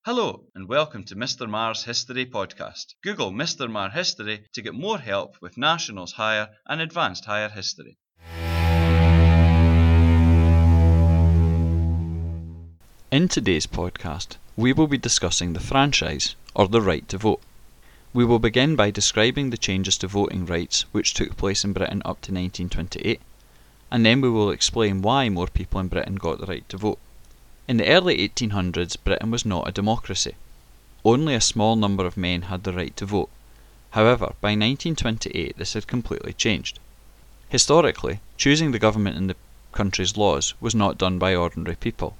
Hello and welcome to Mr. Marr's History Podcast. Google Mr. Marr History to get more help with Nationals Higher and Advanced Higher History. In today's podcast, we will be discussing the franchise, or the right to vote. We will begin by describing the changes to voting rights which took place in Britain up to 1928, and then we will explain why more people in Britain got the right to vote. In the early 1800s, Britain was not a democracy. Only a small number of men had the right to vote. However, by 1928 this had completely changed. Historically, choosing the government in the country's laws was not done by ordinary people.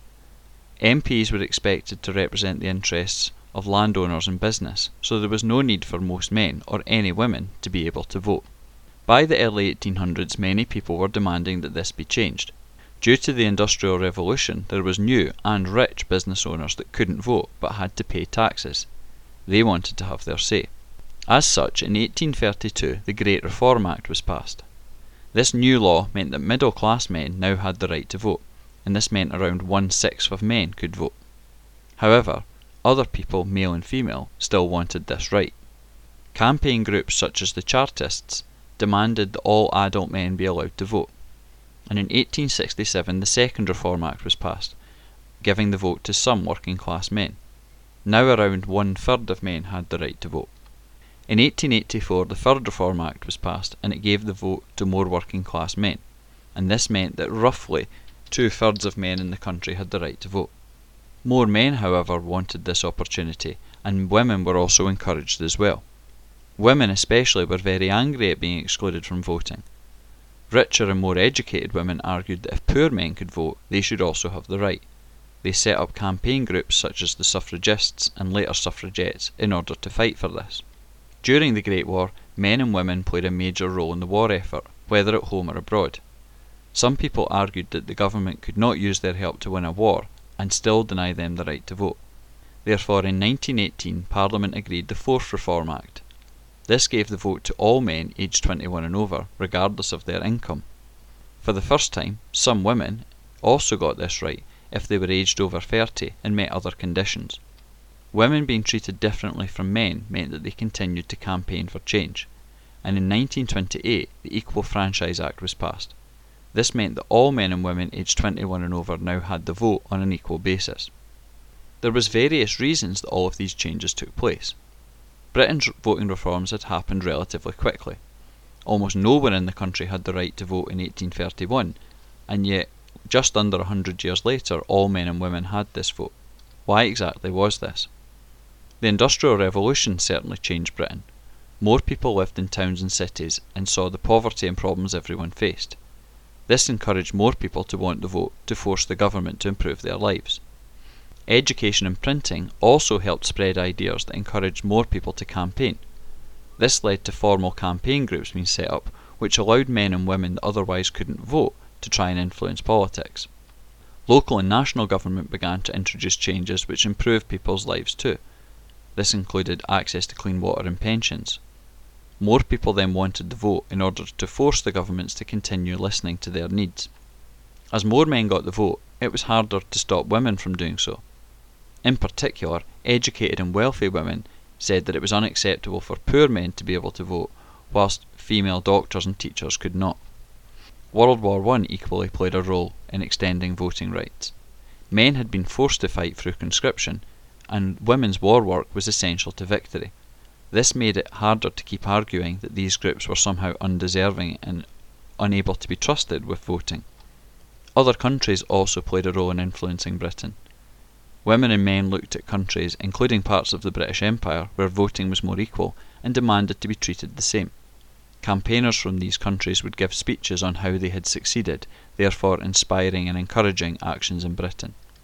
MPs were expected to represent the interests of landowners and business, so there was no need for most men, or any women, to be able to vote. By the early 1800s, many people were demanding that this be changed. Due to the Industrial Revolution, there was new and rich business owners that couldn't vote but had to pay taxes. They wanted to have their say. As such, in 1832, the Great Reform Act was passed. This new law meant that middle-class men now had the right to vote, and this meant around 1/6 of men could vote. However, other people, male and female, still wanted this right. Campaign groups such as the Chartists demanded that all adult men be allowed to vote. And in 1867 the Second Reform Act was passed, giving the vote to some working class men. Now around 1/3 of men had the right to vote. In 1884 the Third Reform Act was passed, and it gave the vote to more working class men, and this meant that roughly 2/3 of men in the country had the right to vote. More men, however, wanted this opportunity, and women were also encouraged as well. Women especially were very angry at being excluded from voting. Richer and more educated women argued that if poor men could vote, they should also have the right. They set up campaign groups such as the suffragists and later suffragettes in order to fight for this. During the Great War, men and women played a major role in the war effort, whether at home or abroad. Some people argued that the government could not use their help to win a war and still deny them the right to vote. Therefore, in 1918, Parliament agreed the Fourth Reform Act. This gave the vote to all men aged 21 and over, regardless of their income. For the first time, some women also got this right if they were aged over 30 and met other conditions. Women being treated differently from men meant that they continued to campaign for change, and in 1928 the Equal Franchise Act was passed. This meant that all men and women aged 21 and over now had the vote on an equal basis. There was various reasons that all of these changes took place. Britain's voting reforms had happened relatively quickly. Almost no one in the country had the right to vote in 1831, and yet just under 100 years later all men and women had this vote. Why exactly was this? The Industrial Revolution certainly changed Britain. More people lived in towns and cities and saw the poverty and problems everyone faced. This encouraged more people to want the vote to force the government to improve their lives. Education and printing also helped spread ideas that encouraged more people to campaign. This led to formal campaign groups being set up, which allowed men and women that otherwise couldn't vote to try and influence politics. Local and national government began to introduce changes which improved people's lives too. This included access to clean water and pensions. More people then wanted the vote in order to force the governments to continue listening to their needs. As more men got the vote, it was harder to stop women from doing so. In particular, educated and wealthy women said that it was unacceptable for poor men to be able to vote, whilst female doctors and teachers could not. World War I equally played a role in extending voting rights. Men had been forced to fight through conscription, and women's war work was essential to victory. This made it harder to keep arguing that these groups were somehow undeserving and unable to be trusted with voting. Other countries also played a role in influencing Britain. Women and men looked at countries, including parts of the British Empire, where voting was more equal, and demanded to be treated the same. Campaigners from these countries would give speeches on how they had succeeded, therefore inspiring and encouraging actions in Britain.